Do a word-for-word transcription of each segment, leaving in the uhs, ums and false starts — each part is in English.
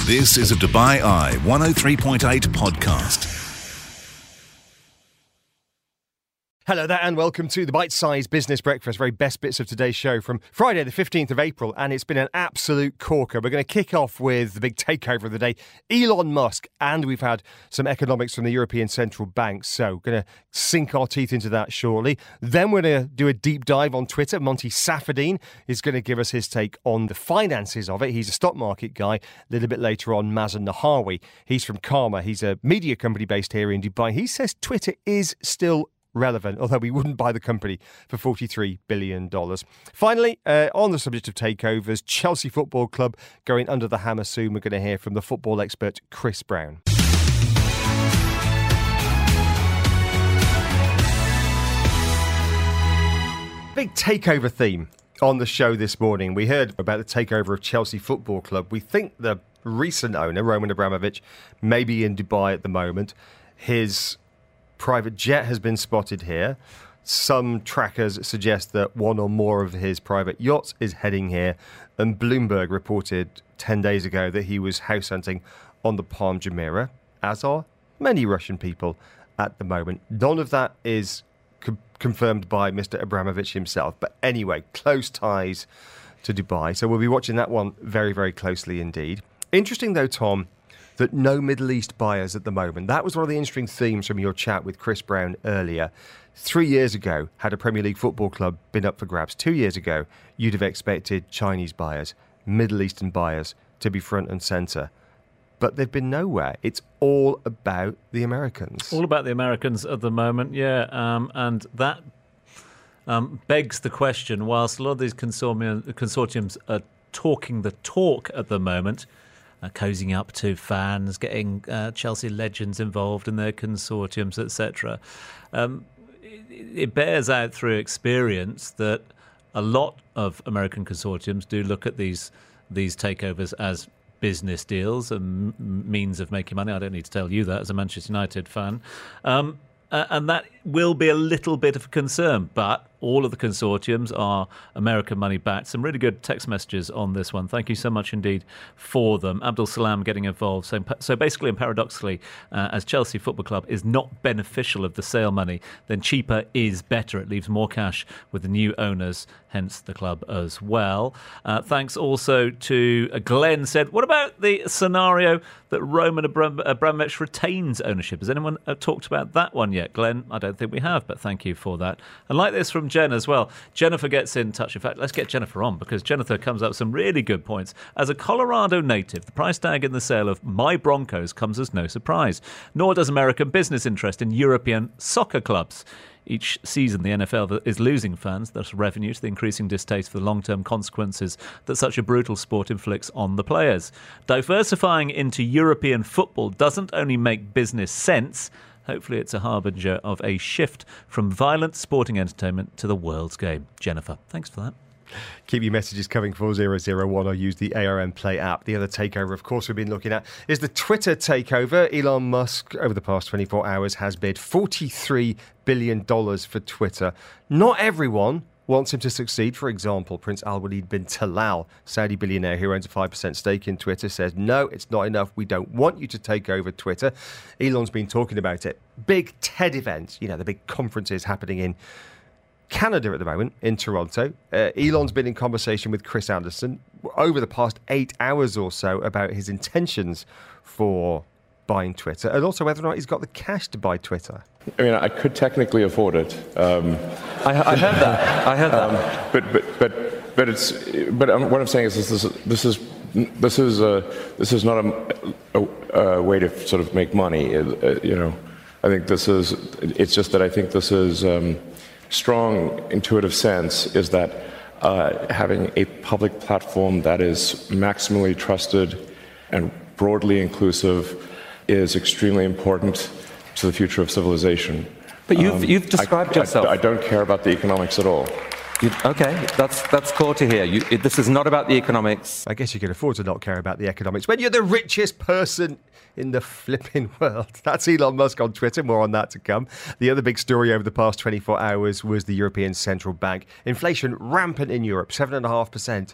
This is a Dubai Eye one oh three point eight podcast. Hello there and welcome to the Bite-Sized Business Breakfast, very best bits of today's show from Friday the fifteenth of April, and it's been an absolute corker. We're going to kick off with the big takeover of the day, Elon Musk, and we've had some economics from the European Central Bank, so going to sink our teeth into that shortly. Then we're going to do a deep dive on Twitter. Monty Safadine is going to give us his take on the finances of it. He's a stock market guy. A little bit later on, Mazen Nahawi. He's from Karma. He's a media company based here in Dubai. He says Twitter is still relevant, although we wouldn't buy the company for forty-three billion dollars. Finally, uh, on the subject of takeovers, Chelsea Football Club going under the hammer soon. We're going to hear from the football expert Chris Brown. Big takeover theme on the show this morning. We heard about the takeover of Chelsea Football Club. We think the recent owner, Roman Abramovich, may be in Dubai at the moment. His private jet has been spotted here. Some trackers suggest that one or more of his private yachts is heading here. And Bloomberg reported ten days ago that he was house hunting on the Palm Jumeirah, as are many Russian people at the moment. None of that is co- confirmed by Mister Abramovich himself. But anyway, close ties to Dubai. So we'll be watching that one very, very closely indeed. Interesting though, Tom, that no Middle East buyers at the moment. That was one of the interesting themes from your chat with Chris Brown earlier. Three years ago, had a Premier League football club been up for grabs, two years ago, you'd have expected Chinese buyers, Middle Eastern buyers to be front and centre. But they've been nowhere. It's all about the Americans. All about the Americans at the moment, yeah. Um, and that um, begs the question, whilst a lot of these consortium, consortiums are talking the talk at the moment, Uh, cozying up to fans, getting uh, Chelsea legends involved in their consortiums, et cetera. Um, it, it bears out through experience that a lot of American consortiums do look at these these takeovers as business deals and m- means of making money. I don't need to tell you that as a Manchester United fan. Um, uh, and that will be a little bit of a concern, but all of the consortiums are American money backed. Some really good text messages on this one. Thank you so much indeed for them. Abdul Salam getting involved. So, so basically and paradoxically, uh, as Chelsea Football Club is not beneficial of the sale money, then cheaper is better. It leaves more cash with the new owners, hence the club as well. Uh, thanks also to uh, Glenn said, what about the scenario that Roman Abram- Abramovich retains ownership? Has anyone uh, talked about that one yet? Glenn, I don't think we have, but thank you for that. And like this from Jen as well. Jennifer gets in touch. In fact, let's get Jennifer on because Jennifer comes up with some really good points. As a Colorado native, the price tag in the sale of my Broncos comes as no surprise, nor does American business interest in European soccer clubs. Each season, the N F L is losing fans, thus revenue, to the increasing distaste for the long-term consequences that such a brutal sport inflicts on the players. Diversifying into European football doesn't only make business sense, hopefully it's a harbinger of a shift from violent sporting entertainment to the world's game. Jennifer, thanks for that. Keep your messages coming four zero zero one or use the A R M Play app. The other takeover, of course, we've been looking at is the Twitter takeover. Elon Musk, over the past twenty-four hours, has bid forty-three billion dollars for Twitter. Not everyone wants him to succeed. For example, Prince Al-Walid bin Talal, Saudi billionaire who owns a five percent stake in Twitter, says, no, it's not enough. We don't want you to take over Twitter. Elon's been talking about it. Big TED events, you know, the big conferences happening in Canada at the moment, in Toronto. Uh, Elon's been in conversation with Chris Anderson over the past eight hours or so about his intentions for buying Twitter and also whether or not he's got the cash to buy Twitter. I mean, I could technically afford it. Um, I, I heard that. I heard that. Um, but but but but it's but um, what I'm saying is this is this is this is uh, this is not a, a, a way to sort of make money. Uh, you know, I think this is. It's just that I think this is. Um, strong intuitive sense is that uh, having a public platform that is maximally trusted and broadly inclusive is extremely important to the future of civilization. But you've, um, you've described I, yourself. I, I don't care about the economics at all. You, okay, that's that's cool to hear. You, it, this is not about the economics. I guess you can afford to not care about the economics when you're the richest person in the flipping world. That's Elon Musk on Twitter. More on that to come. The other big story over the past twenty-four hours was the European Central Bank. Inflation rampant in Europe, seven point five percent.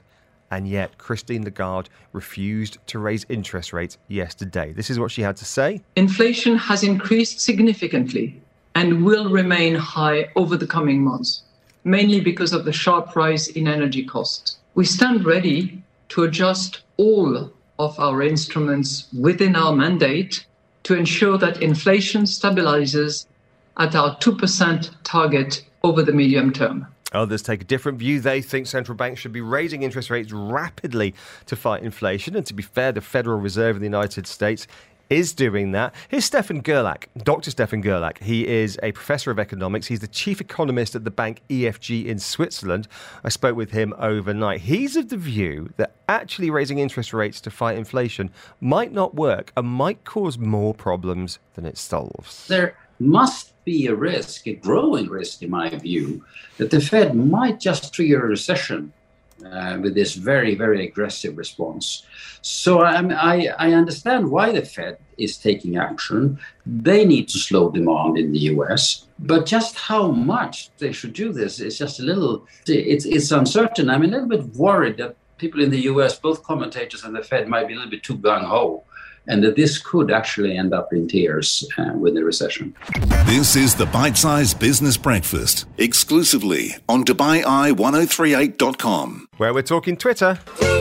And yet, Christine Lagarde refused to raise interest rates yesterday. This is what she had to say. Inflation has increased significantly and will remain high over the coming months, mainly because of the sharp rise in energy costs. We stand ready to adjust all of our instruments within our mandate to ensure that inflation stabilizes at our two percent target over the medium term. Others take a different view. They think central banks should be raising interest rates rapidly to fight inflation. And to be fair, the Federal Reserve in the United States is doing that. Here's Stefan Gerlach, Doctor Stefan Gerlach. He is a professor of economics. He's the chief economist at the bank E F G in Switzerland. I spoke with him overnight. He's of the view that actually raising interest rates to fight inflation might not work and might cause more problems than it solves. There must be a risk, a growing risk in my view, that the Fed might just trigger a recession uh, with this very, very aggressive response. So I, I, I understand why the Fed is taking action. They need to slow demand in the U S, but just how much they should do this is just a little, it's, it's uncertain. I'm a little bit worried that people in the U S, both commentators and the Fed, might be a little bit too gung-ho, and that this could actually end up in tears uh, with the recession. This is the Bite-Sized Business Breakfast, exclusively on Dubai Eye ten thirty-eight dot com. Where we're talking Twitter.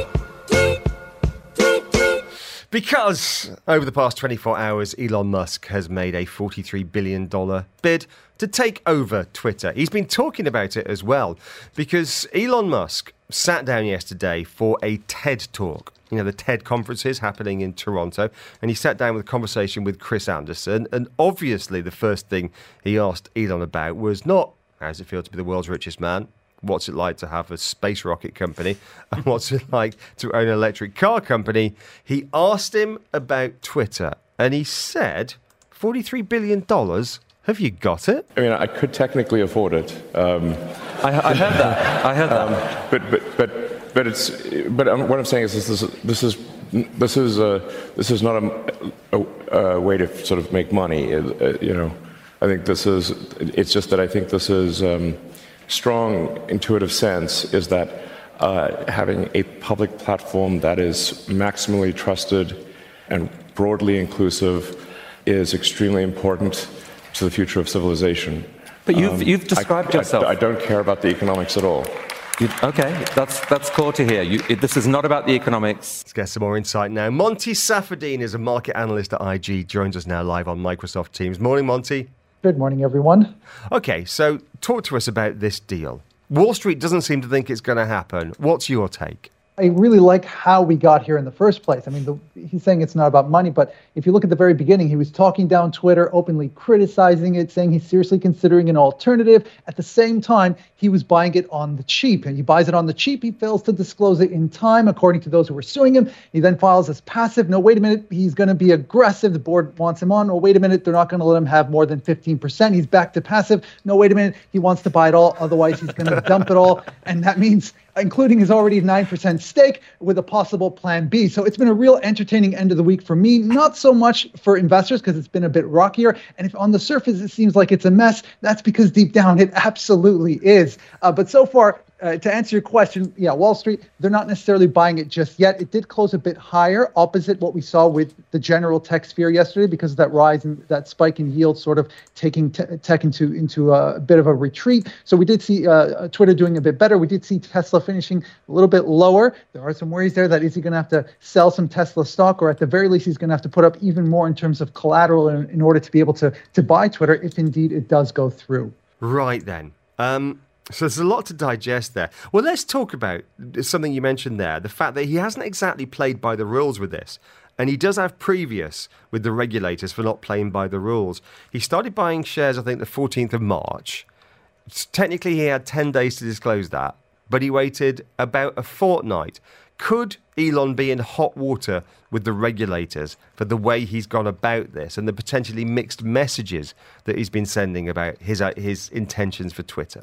Because over the past twenty-four hours, Elon Musk has made a forty-three billion dollars bid to take over Twitter. He's been talking about it as well, because Elon Musk sat down yesterday for a TED Talk. You know, the TED conferences happening in Toronto. And he sat down with a conversation with Chris Anderson. And obviously the first thing he asked Elon about was not, how does it feel to be the world's richest man? What's it like to have a space rocket company? And what's it like to own an electric car company? He asked him about Twitter. And he said, forty-three billion dollars, have you got it? I mean, I could technically afford it. Um, I, I heard that. I heard that. Um, but but but but it's but um, what I'm saying is this is this is this is uh, this is not a, a, a way to sort of make money. Uh, you know, I think this is. It's just that I think this is um, strong intuitive sense is that uh, having a public platform that is maximally trusted and broadly inclusive is extremely important to the future of civilization. But you've, Um, you've described I, yourself. I, I don't care about the economics at all. You, okay, that's that's cool to hear. You, it, this is not about the economics. Let's get some more insight now. Monty Safadine is a market analyst at I G, joins us now live on Microsoft Teams. Morning, Monty. Good morning, everyone. Okay, so talk to us about this deal. Wall Street doesn't seem to think it's going to happen. What's your take? I really like how we got here in the first place. I mean, the, he's saying it's not about money, but if you look at the very beginning, he was talking down Twitter, openly criticizing it, saying he's seriously considering an alternative. At the same time, he was buying it on the cheap, and he buys it on the cheap. He fails to disclose it in time, according to those who were suing him. He then files as passive. No, wait a minute, he's going to be aggressive. The board wants him on. Oh, wait a minute, they're not going to let him have more than fifteen percent. He's back to passive. No, wait a minute, he wants to buy it all. Otherwise, he's going to dump it all. And that means including his already nine percent stake with a possible plan B. So it's been a real entertaining end of the week for me, not so much for investors because it's been a bit rockier. And if on the surface it seems like it's a mess, that's because deep down it absolutely is. Uh, but so far, Uh, to answer your question, yeah, Wall Street, they're not necessarily buying it just yet. It did close a bit higher, opposite what we saw with the general tech sphere yesterday, because of that rise and that spike in yield sort of taking te- tech into, into a, a bit of a retreat. So we did see uh, Twitter doing a bit better. We did see Tesla finishing a little bit lower. There are some worries there that is he going to have to sell some Tesla stock, or at the very least, he's going to have to put up even more in terms of collateral in, in order to be able to, to buy Twitter, if indeed it does go through. Right then. Um... So there's a lot to digest there. Well, let's talk about something you mentioned there, the fact that he hasn't exactly played by the rules with this. And he does have previous with the regulators for not playing by the rules. He started buying shares, I think, the fourteenth of March. Technically, he had ten days to disclose that, but he waited about a fortnight. Could Elon be in hot water with the regulators for the way he's gone about this and the potentially mixed messages that he's been sending about his uh, his intentions for Twitter?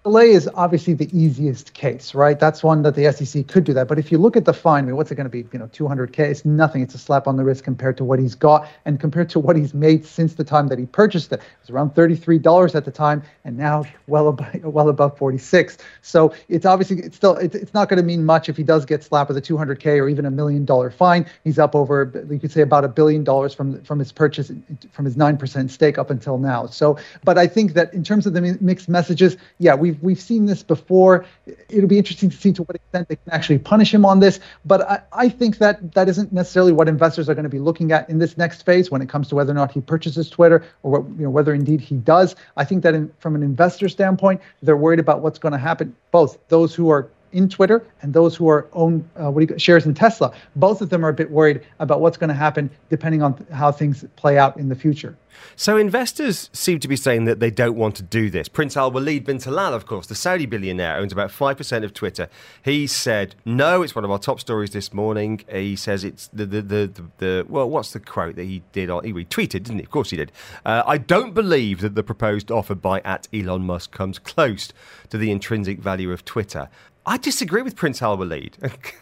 delay is obviously the easiest case, right? That's one that the S E C could do that. But if you look at the fine, I mean, what's it going to be? You know, two hundred K. It's nothing. It's a slap on the wrist compared to what he's got and compared to what he's made since the time that he purchased it. It was around thirty-three dollars at the time, and now well above, well above forty-six. So it's obviously it's still it's, it's not going to mean much if he does get slapped with a two hundred K or even a million dollar fine. He's up over, you could say, about a billion dollars from from his purchase, from his nine percent stake up until now. So, but I think that in terms of the mixed messages, yeah, we've we've seen this before. It'll be interesting to see to what extent they can actually punish him on this. But I, I think that that isn't necessarily what investors are going to be looking at in this next phase when it comes to whether or not he purchases Twitter or what, you know, whether indeed he does. I think that in, from an investor standpoint, they're worried about what's going to happen. Both those who are in Twitter and those who are own uh, what do you, shares in Tesla, both of them are a bit worried about what's going to happen depending on how things play out in the future. So investors seem to be saying that they don't want to do this. Prince Al Walid bin Talal, of course, the Saudi billionaire, owns about five percent of Twitter. He said, no, it's one of our top stories this morning. He says it's the, the, the, the, the well, what's the quote that he did? He retweeted, didn't he? Of course he did. Uh, I don't believe that the proposed offer by at Elon Musk comes close to the intrinsic value of Twitter. I disagree with Prince Al Walid.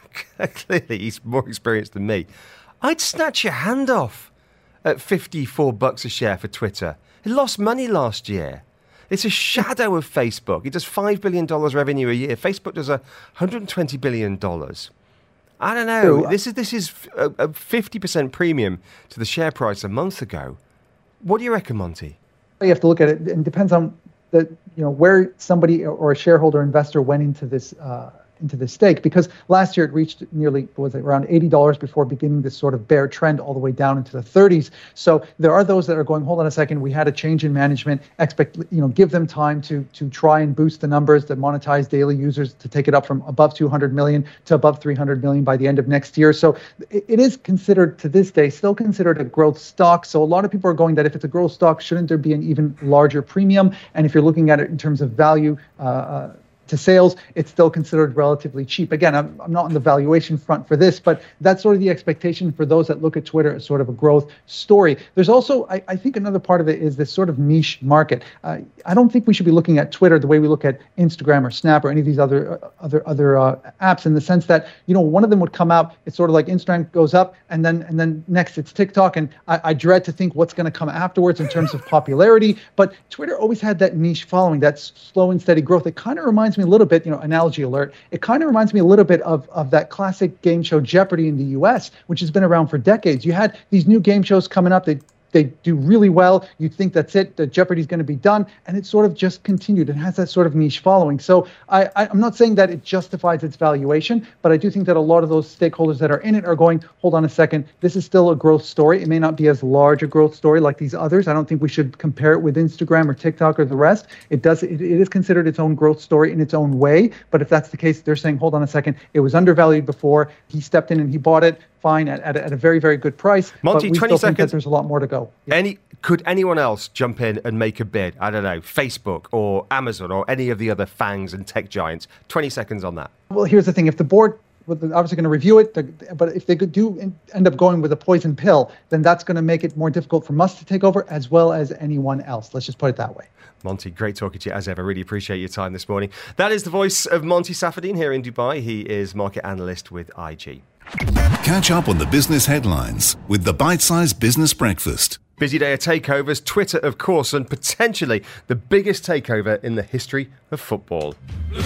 Clearly, he's more experienced than me. I'd snatch your hand off at fifty-four bucks a share for Twitter. It lost money last year. It's a shadow of Facebook. It does five billion dollars revenue a year. Facebook does one hundred twenty billion dollars. I don't know. This is this is a, a fifty percent premium to the share price a month ago. What do you reckon, Monty? You have to look at it. It depends on the, you know, where somebody or a shareholder investor went into this uh, into this stake, because last year it reached nearly, was it around eighty dollars before beginning this sort of bear trend all the way down into the thirties. So there are those that are going, hold on a second, we had a change in management, expect, you know, give them time to to try and boost the numbers, to monetize daily users, to take it up from above two hundred million to above three hundred million by the end of next year. So it, it is considered, to this day, still considered a growth stock. So a lot of people are going that if it's a growth stock, shouldn't there be an even larger premium? And if you're looking at it in terms of value, uh, uh, to sales, it's still considered relatively cheap. Again, I'm, I'm not on the valuation front for this, but that's sort of the expectation for those that look at Twitter as sort of a growth story. There's also, I, I think another part of it is this sort of niche market. Uh, I don't think we should be looking at Twitter the way we look at Instagram or Snap or any of these other uh, other other uh, apps, in the sense that, you know, one of them would come out, it's sort of like Instagram goes up, and then and then next it's TikTok, and I, I dread to think what's going to come afterwards in terms of popularity. But Twitter always had that niche following, that slow and steady growth. It kind of reminds me a little bit, you know, analogy alert, it kind of reminds me a little bit of, of that classic game show Jeopardy in the U S, which has been around for decades. You had these new game shows coming up. They They do really well. You'd think that's it, that Jeopardy's going to be done, and it sort of just continued. It has that sort of niche following. So I, I, I'm not saying that it justifies its valuation, but I do think that a lot of those stakeholders that are in it are going, hold on a second, this is still a growth story. It may not be as large a growth story like these others. I don't think we should compare it with Instagram or TikTok or the rest. It does. It, it is considered its own growth story in its own way. But if that's the case, they're saying, hold on a second, it was undervalued before. He stepped in and he bought it. Fine, at, at, a, at a very, very good price. Monty, but we twenty still seconds. Think that there's a lot more to go. Yeah. Any Could anyone else jump in and make a bid? I don't know, Facebook or Amazon or any of the other FANGs and tech giants? twenty seconds on that. Well, here's the thing. If the board, well, they're obviously going to review it, but if they could do end up going with a poison pill, then that's going to make it more difficult for Musk to take over, as well as anyone else. Let's just put it that way. Monty, great talking to you as ever. Really appreciate your time this morning. That is the voice of Monty Safadine here in Dubai. He is market analyst with I G. Catch up on the business headlines with the Bite-Sized Business Breakfast. Busy day of takeovers, Twitter, of course, and potentially the biggest takeover in the history of football. Blue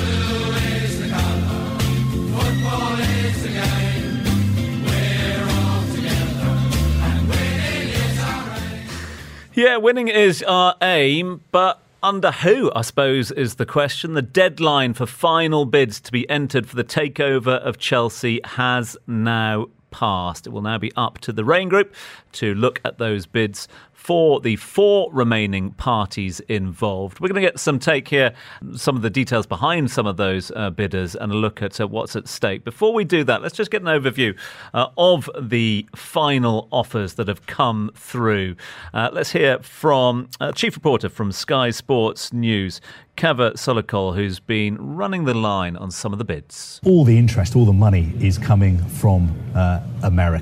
is the colour, football is the game. We're all together, and winning is our aim. Yeah, winning is our aim, but under who, I suppose, is the question. The deadline for final bids to be entered for the takeover of Chelsea has now passed. It will now be up to the Rain Group to look at those bids for the four remaining parties involved. We're going to get some take here, some of the details behind some of those uh, bidders, and a look at uh, what's at stake. Before we do that, let's just get an overview uh, of the final offers that have come through. Uh, let's hear from uh, chief reporter from Sky Sports News, Kaveh Solhekol, who's been running the line on some of the bids. All the interest, all the money is coming from uh, America.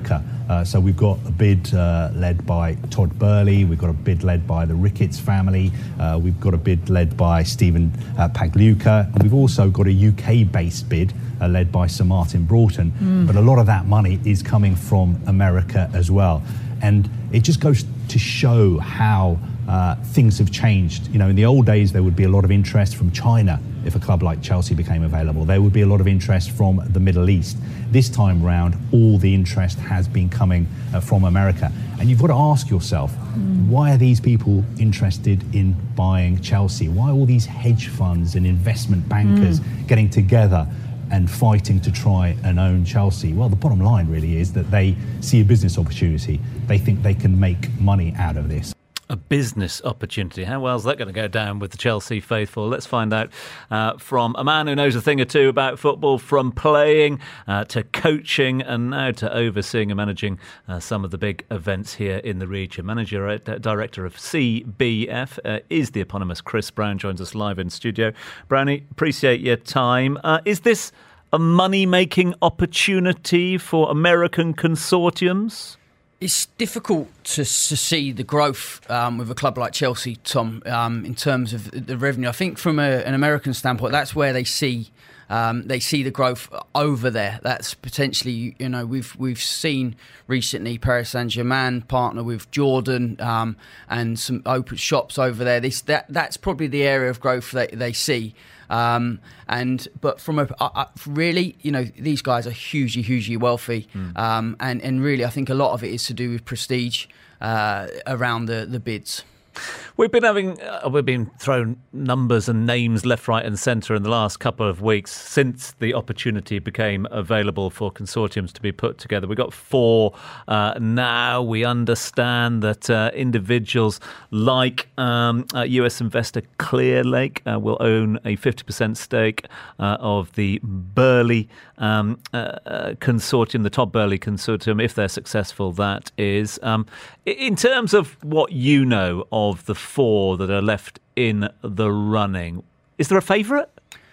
Uh, so we've got a bid uh, led by Todd Burley, we've got a bid led by the Ricketts family, uh, we've got a bid led by Stephen uh, Pagliuca, and we've also got a U K-based bid uh, led by Sir Martin Broughton. Mm. But a lot of that money is coming from America as well. And it just goes to show how uh, things have changed. You know, in the old days, there would be a lot of interest from China if a club like Chelsea became available. There would be a lot of interest from the Middle East. This time round, all the interest has been coming uh, from America. And you've got to ask yourself, mm. why are these people interested in buying Chelsea? Why are all these hedge funds and investment bankers mm. getting together and fighting to try and own Chelsea? Well, the bottom line really is that they see a business opportunity. They think they can make money out of this. A business opportunity. How well is that going to go down with the Chelsea faithful? Let's find out uh, from a man who knows a thing or two about football, from playing uh, to coaching and now to overseeing and managing uh, some of the big events here in the region. Manager uh, Director of C B F uh, is the eponymous Chris Brown, joins us live in studio. Brownie, appreciate your time. Uh, is this a money-making opportunity for American consortiums? It's difficult to, to see the growth um, with a club like Chelsea, Tom, um, in terms of the revenue. I think from a, an American standpoint, that's where they see um, they see the growth over there. That's potentially, you know, we've we've seen recently Paris Saint-Germain partner with Jordan um, and some open shops over there. This that that's probably the area of growth that they see. Um, and but from a uh, really, you know, these guys are hugely, hugely wealthy, mm. um, and and really, I think a lot of it is to do with prestige uh, around the the bids. We've been having, uh, we've been thrown numbers and names left, right and centre in the last couple of weeks since the opportunity became available for consortiums to be put together. We've got four uh, now. We understand that uh, individuals like um, uh, U S investor Clearlake uh, will own a fifty percent stake uh, of the Burley um, uh, uh, consortium, the Todd Burley consortium, if they're successful, that is. Um, in terms of what you know of the four that are left in the running, is there a favourite?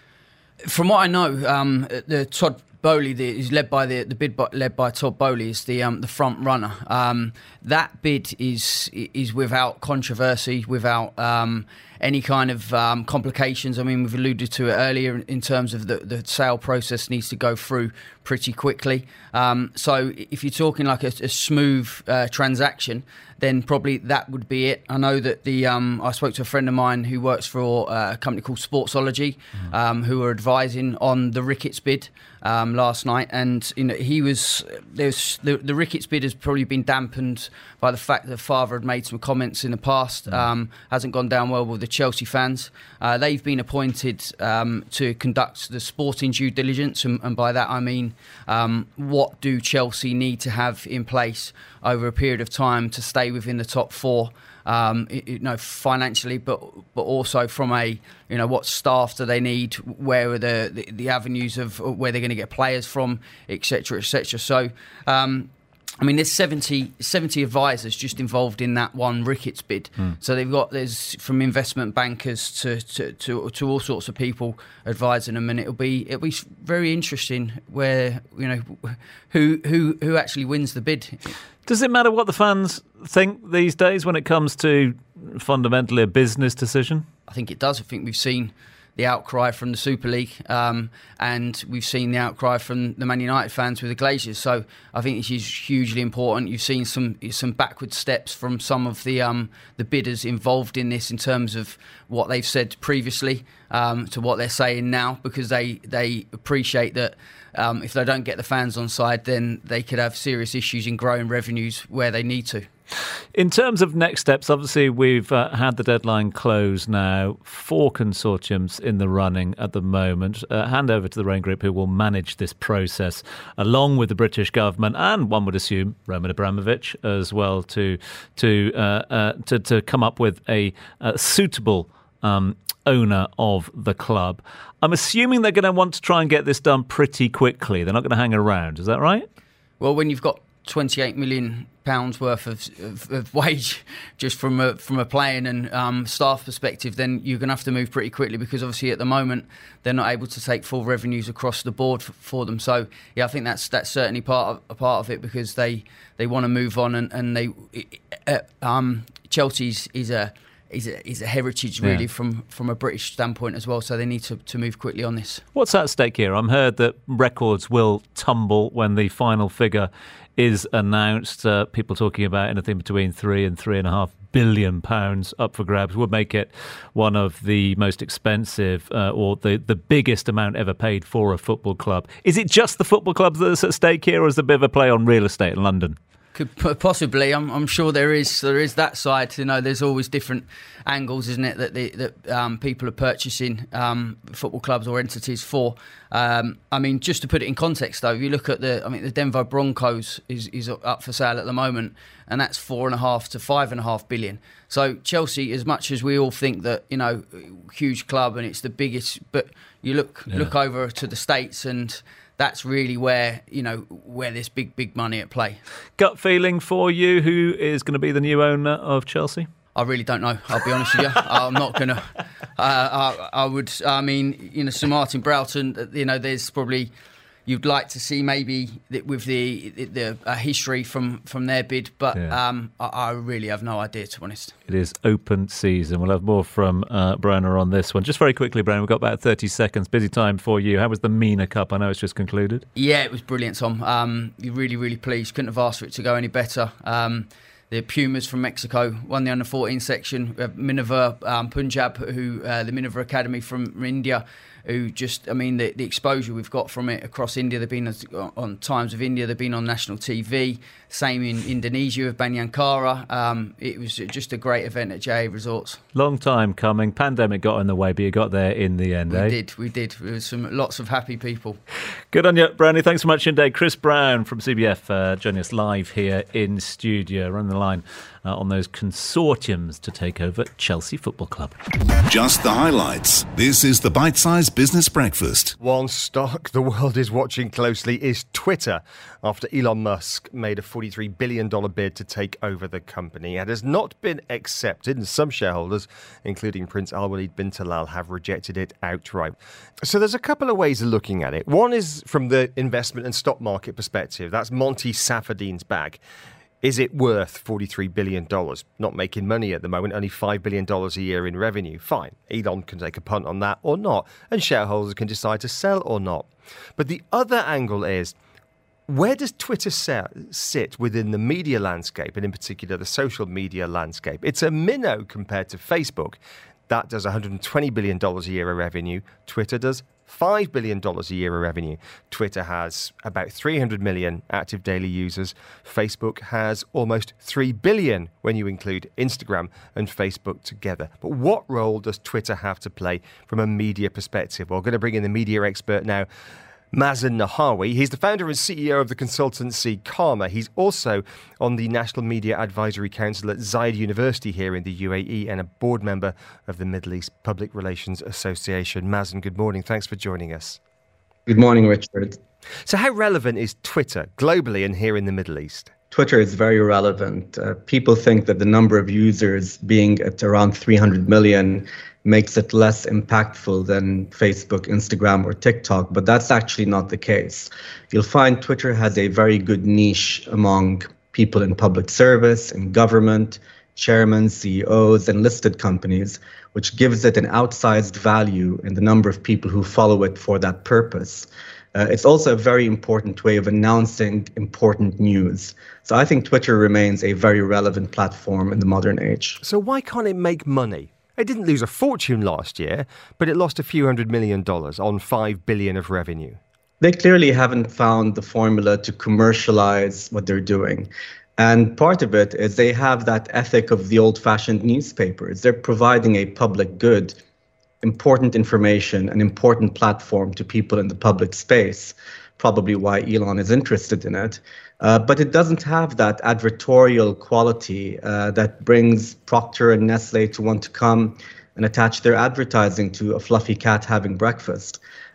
From what I know, um, the Todd Bowley the, is led by the the bid by, led by Todd Bowley is the um, the front runner. Um, that bid is is without controversy, without um, any kind of um, complications. I mean, we've alluded to it earlier in terms of the the sale process needs to go through pretty quickly. Um, so if you're talking like a, a smooth uh, transaction, then probably that would be it. I know that the um, I spoke to a friend of mine who works for uh, a company called Sportsology, mm. um, who were advising on the Ricketts bid um, last night, and you know he was there's the, the Ricketts bid has probably been dampened by the fact that father had made some comments in the past. Mm. Um, hasn't gone down well with the Chelsea fans. Uh, they've been appointed um, to conduct the sporting due diligence, and, and by that I mean um, what do Chelsea need to have in place over a period of time to stay within the top four, um, you know, financially, but but also from a, you know, what staff do they need, where are the the, the avenues of where they're going to get players from, et cetera, et cetera. So, um, I mean, there's seventy, seventy advisors just involved in that one Ricketts bid. Mm. So they've got, there's from investment bankers to, to, to, to all sorts of people advising them, and it'll be it'll be very interesting where, you know, who who who actually wins the bid. Does it matter what the fans think these days when it comes to fundamentally a business decision? I think it does. I think we've seen the outcry from the Super League, um, and we've seen the outcry from the Man United fans with the Glazers. So I think this is hugely important. You've seen some some backward steps from some of the um, the bidders involved in this in terms of what they've said previously um, to what they're saying now, because they they appreciate that um, if they don't get the fans on side, then they could have serious issues in growing revenues where they need to. In terms of next steps, obviously we've uh, had the deadline close now. Four consortiums in the running at the moment. Uh, hand over to the Rain Group, who will manage this process along with the British government and, one would assume, Roman Abramovich as well, to to uh, uh, to, to come up with a, a suitable um, owner of the club. I'm assuming they're going to want to try and get this done pretty quickly. They're not going to hang around. Is that right? Well, when you've got twenty-eight million pounds worth of, of, of wage just from a from a playing and um, staff perspective, then you're going to have to move pretty quickly, because obviously at the moment they're not able to take full revenues across the board for, for them. So yeah, I think that's that's certainly part of a part of it, because they they want to move on, and and they uh, um, Chelsea's is a is a is a heritage really yeah. from from a British standpoint as well. So they need to to move quickly on this. What's at stake here? I'm heard that records will tumble when the final figure is announced. Uh, people talking about anything between three and three and a half billion pounds up for grabs would make it one of the most expensive uh, or the, the biggest amount ever paid for a football club. Is it just the football clubs that's at stake here, or is there a bit of a play on real estate in London? Could possibly. I'm, I'm sure there is. There is that side. You know, there's always different angles, isn't it, that the, that um, people are purchasing um, football clubs or entities for. Um, I mean, just to put it in context, though, if you look at the, I mean, the Denver Broncos is is up for sale at the moment, and that's four and a half to five and a half billion. So Chelsea, as much as we all think that, you know, huge club and it's the biggest, but you look yeah. look over to the States, and that's really where, you know, where there's big, big money at play. Gut feeling for you, who is going to be the new owner of Chelsea? I really don't know, I'll be honest with you. I'm not going to... Uh, I, I would... I mean, you know, Sir Martin Broughton, you know, there's probably... You'd like to see maybe with the the, the uh, history from, from their bid, but yeah. um, I, I really have no idea, to be honest. It is open season. We'll have more from uh, Brenner on this one. Just very quickly, Brenner, we've got about thirty seconds. Busy time for you. How was the MENA Cup? I know it's just concluded. Yeah, it was brilliant, Tom. Um, you're really, really pleased. Couldn't have asked for it to go any better. Um, the Pumas from Mexico won the under fourteen section. We have Minerva um, Punjab, who uh, the Minerva Academy from India, who just, I mean, the, the exposure we've got from it across India. They've been on Times of India, they've been on national T V. Same in Indonesia with Banyankara. Um, it was just a great event at J A Resorts. Long time coming. Pandemic got in the way, but you got there in the end, we eh? We did, we did. There was some lots of happy people. Good on you, Brandy. Thanks so much indeed. Chris Brown from C B F uh, joining us live here in studio. Run the line uh, on those consortiums to take over Chelsea Football Club. Just the highlights. This is the Bite-Sized Business Breakfast. One stock the world is watching closely is Twitter, after Elon Musk made a forty-three billion dollars bid to take over the company. It has not been accepted, and some shareholders, including Prince Al-Walid bin Talal, have rejected it outright. So there's a couple of ways of looking at it. One is from the investment and stock market perspective. That's Monty Safadine's bag. Is it worth forty-three billion dollars? Not making money at the moment, only five billion dollars a year in revenue. Fine, Elon can take a punt on that or not, and shareholders can decide to sell or not. But the other angle is, where does Twitter sit within the media landscape, and in particular the social media landscape? It's a minnow compared to Facebook. That does one hundred twenty billion dollars a year of revenue. Twitter does five billion dollars a year of revenue. Twitter has about three hundred million active daily users. Facebook has almost three billion when you include Instagram and Facebook together. But what role does Twitter have to play from a media perspective? Well, we're going to bring in the media expert now, Mazen Nahawi. He's the founder and C E O of the consultancy Karma. He's also on the National Media Advisory Council at Zayed University here in the U A E and a board member of the Middle East Public Relations Association. Mazen, good morning. Thanks for joining us. Good morning, Richard. So how relevant is Twitter globally and here in the Middle East? Twitter is very relevant. Uh, people think that the number of users being at around three hundred million makes it less impactful than Facebook, Instagram, or TikTok, but that's actually not the case. You'll find Twitter has a very good niche among people in public service, in government, chairmen, C E Os, and listed companies, which gives it an outsized value in the number of people who follow it for that purpose. Uh, it's also a very important way of announcing important news. So I think Twitter remains a very relevant platform in the modern age. So why can't it make money? It didn't lose a fortune last year, but it lost a few hundred million dollars on five billion of revenue. They clearly haven't found the formula to commercialize what they're doing. And part of it is they have that ethic of the old-fashioned newspapers. They're providing a public good, important information, an important platform to people in the public space, probably why Elon is interested in it. Uh, but it doesn't have that advertorial quality uh, that brings Procter and Nestle to want to come and attach their advertising to a fluffy cat having breakfast.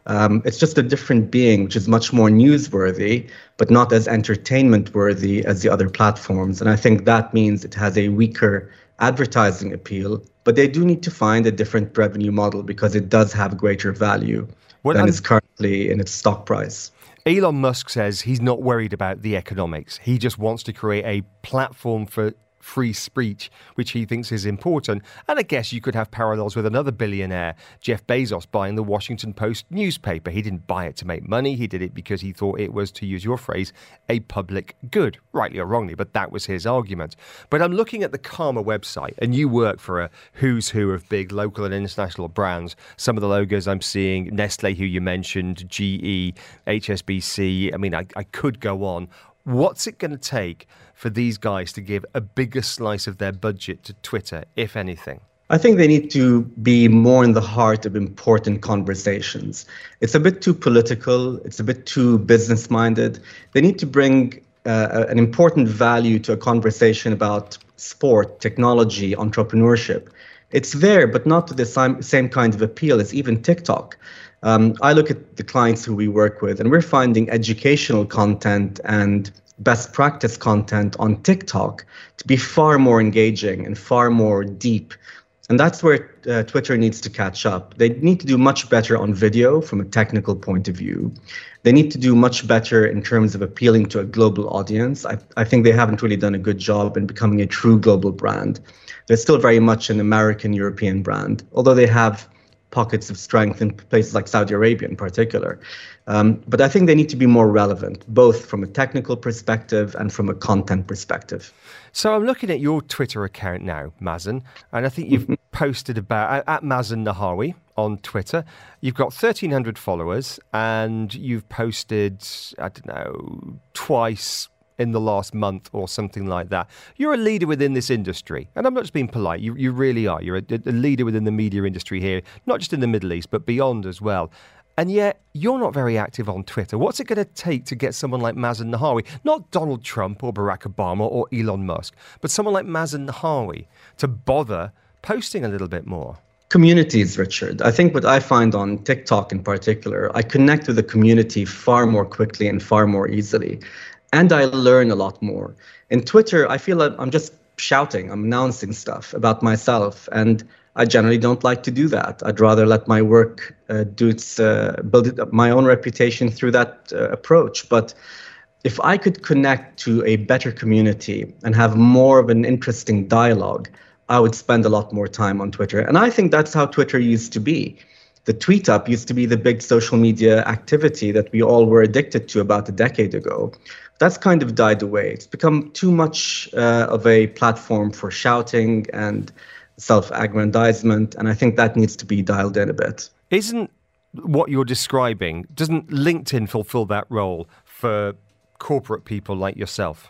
Um, it's just a different being, which is much more newsworthy, but not as entertainment-worthy as the other platforms. And I think that means it has a weaker advertising appeal. But they do need to find a different revenue model because it does have greater value well, than is currently in its stock price. Elon Musk says he's not worried about the economics. He just wants to create a platform for free speech, which he thinks is important. And I guess you could have parallels with another billionaire, Jeff Bezos, buying the Washington Post newspaper. He didn't buy it to make money. He did it because he thought it was, to use your phrase, a public good, rightly or wrongly, but that was his argument. But I'm looking at the Karma website, and you work for a who's who of big local and international brands. Some of the logos I'm seeing, Nestle, who you mentioned, G E, H S B C. I mean, I, I could go on. What's it going to take for these guys to give a bigger slice of their budget to Twitter, if anything? I think they need to be more in the heart of important conversations. It's a bit too political. It's a bit too business-minded. They need to bring uh, an important value to a conversation about sport, technology, entrepreneurship. It's there, but not to the same, same kind of appeal as even TikTok. Um, I look at the clients who we work with, and we're finding educational content and best practice content on TikTok to be far more engaging and far more deep. And that's where uh, Twitter needs to catch up. They need to do much better on video from a technical point of view. They need to do much better in terms of appealing to a global audience. I, I think they haven't really done a good job in becoming a true global brand. They're still very much an American, European brand, although they have pockets of strength in places like Saudi Arabia in particular. Um, but I think they need to be more relevant, both from a technical perspective and from a content perspective. So I'm looking at your Twitter account now, Mazen, and I think you've posted about, at Mazen Nahawi on Twitter, you've got thirteen hundred followers, and you've posted, I don't know, twice in the last month or something like that. You're a leader within this industry, and I'm not just being polite, you, you really are. You're a, a leader within the media industry here, not just in the Middle East, but beyond as well. And yet, you're not very active on Twitter. What's it going to take to get someone like Mazen Nahawi, not Donald Trump or Barack Obama or Elon Musk, but someone like Mazen Nahawi to bother posting a little bit more? Communities, Richard. I think what I find on TikTok in particular, I connect with the community far more quickly and far more easily. And I learn a lot more. In Twitter, I feel like I'm just shouting, I'm announcing stuff about myself, and I generally don't like to do that. I'd rather let my work uh, do its, uh, build it, my own reputation through that uh, approach. But if I could connect to a better community and have more of an interesting dialogue, I would spend a lot more time on Twitter. And I think that's how Twitter used to be. The tweet up used to be the big social media activity that we all were addicted to about a decade ago. That's kind of died away. It's become too much uh, of a platform for shouting and self-aggrandizement, and I think that needs to be dialed in a bit. Isn't what you're describing, doesn't LinkedIn fulfill that role for corporate people like yourself?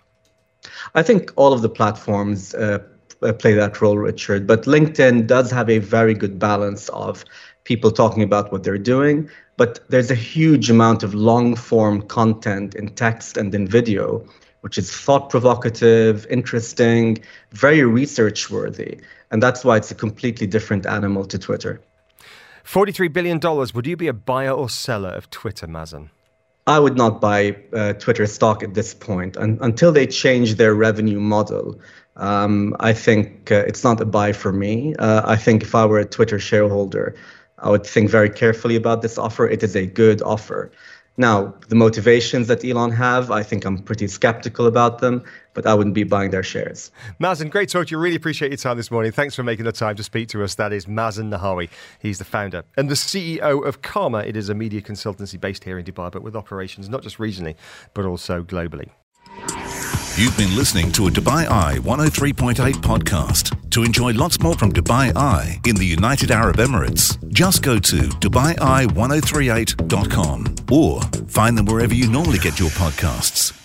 I think all of the platforms uh, play that role, Richard, but LinkedIn does have a very good balance of people talking about what they're doing, but there's a huge amount of long-form content in text and in video, which is thought-provocative, interesting, very research-worthy. And that's why it's a completely different animal to Twitter. forty-three billion dollars. Would you be a buyer or seller of Twitter, Mazen? I would not buy uh, Twitter stock at this point. And until they change their revenue model, um, I think uh, it's not a buy for me. Uh, I think if I were a Twitter shareholder, I would think very carefully about this offer. It is a good offer. Now, the motivations that Elon have, I think I'm pretty skeptical about them, but I wouldn't be buying their shares. Mazen, great talk to you. Really appreciate your time this morning. Thanks for making the time to speak to us. That is Mazen Nahawi. He's the founder and the C E O of Karma. It is a media consultancy based here in Dubai, but with operations not just regionally, but also globally. You've been listening to a Dubai Eye one oh three point eight podcast. To enjoy lots more from Dubai Eye in the United Arab Emirates, just go to dubai eye ten thirty-eight dot com or find them wherever you normally get your podcasts.